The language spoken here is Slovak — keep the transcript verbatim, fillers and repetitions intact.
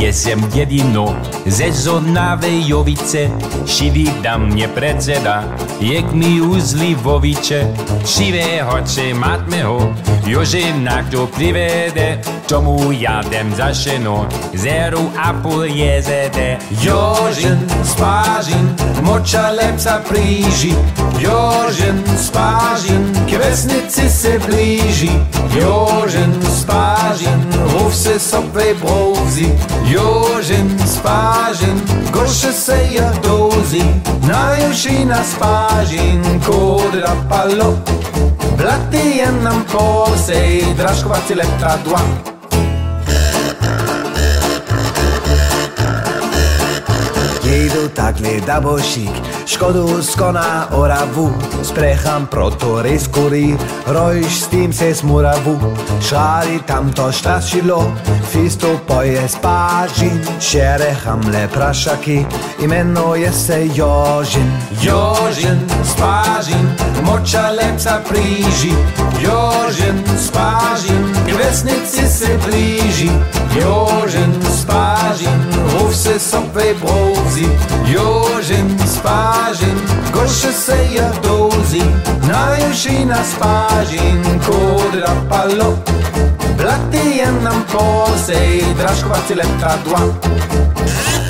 jesem jedino ze Zornawej Jovice, šivi da mnie predseda, jak mi uzli voviče, šive hoće matme ho, jože nakto privede, tomu jadem za šeno, zeru a pol jezede. Jožin, spážin, moča lepca príži, Jožin, spážin, k vesnici se blíži, Jožin, spážin, hov se sobej brouzi, Jožin, spážin, gorše se ja dozi, najuši na spážin, kodra palo, blaty jen nam polsej, dražkovaci lepta dva. Jedu takle da bošík, škodu skona Oravu, sprecham proto reskuri, rojš s tým se smuravu, šári tamto štašilo, fisto poje spážin, šerecham le prašaky, imenuje se Jožin. Jožin, spážin, moča lepca príži, Jožin, spážin, k vesnici se blíži, Jožin, spážin, hov se sobej brouzi, Jožin, spážin, gorše se ja dozi, najuši na spážin, kodra palo, blaty jen nam polsej, dražkovaci lepta dva.